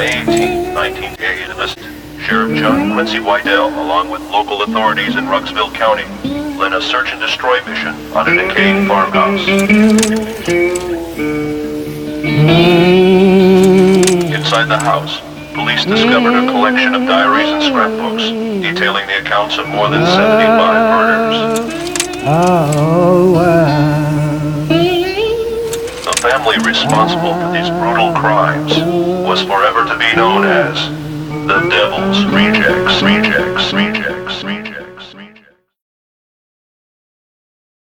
May 18, 1988, Sheriff John Quincy Wydell, along with local authorities in Ruxville County, led a search and destroy mission on a decaying farmhouse. Inside the house, police discovered a collection of diaries and scrapbooks detailing the accounts of more than 75 murders. Oh, wow. The family responsible for these brutal crimes was forever to be known as the Devil's Rejects.